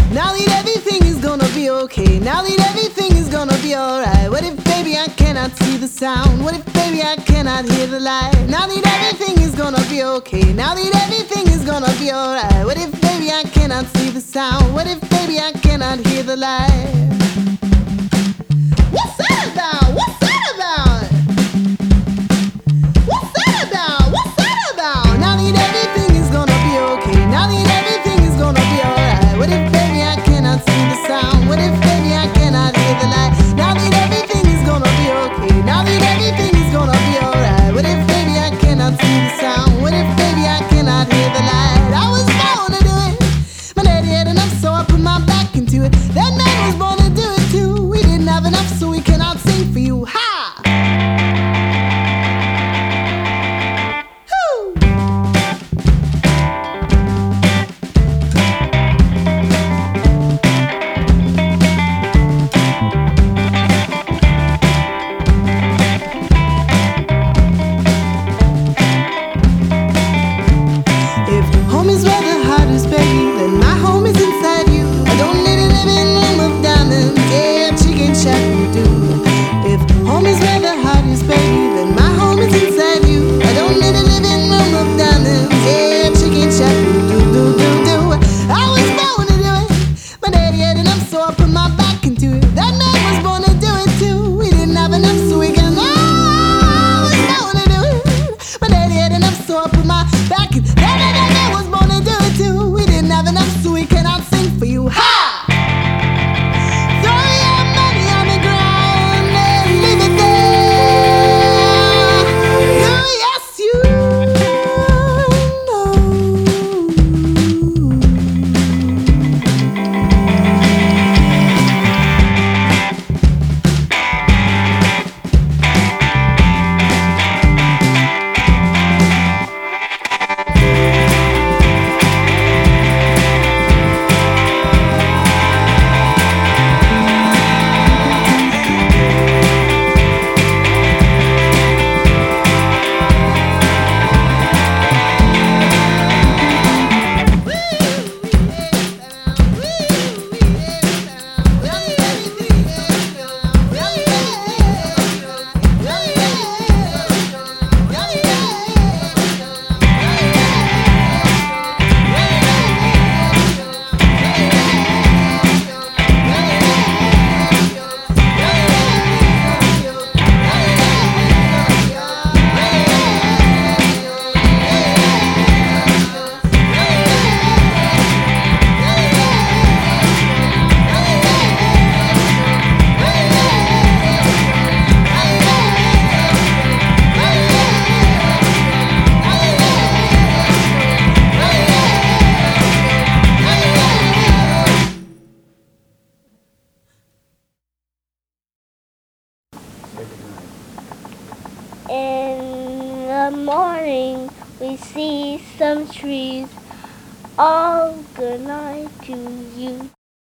Now that everything is gonna be okay. Now that everything is gonna be alright. What if, baby, I cannot see the sound? What if, baby, I cannot hear the light? Now that everything is gonna be okay. Now that everything is gonna be alright. What if, baby, I cannot see the sound? What if, baby, I cannot hear the light? What's that about? What's that about? What's that about? What's that about? Now that everything is gonna be okay. Now that everything is gonna be alright. What if, baby, I cannot see the sound? What if, baby, I cannot hear the light? Now that everything is gonna be okay. Now that everything is gonna be alright. What if, baby, I cannot see the sound? What if, baby, I cannot hear the light? I was born to do it. My daddy had enough, so I put my back into it. That man was born to do it too. We didn't have enough, so we cannot sing for you. Ha! Home is where the heart is, baby. Then my home is inside you. I don't need a living room of diamonds. Yeah, chicken shack will do. If home is where the heart is, baby, then my home is inside you. I don't need a living room of diamonds. Yeah, chicken shack will do. I was born to do it. My daddy had enough, so I put my back into it. That man was born to do it too. We didn't have enough, so we got. I was born to do it. My daddy had enough, so I put my back in. That man was born to do it too. We didn't have enough, so we cannot sing for you. Ha! Throw your money on the ground and leave it there. Yes, you know. In the morning, we see some trees. All good night to you.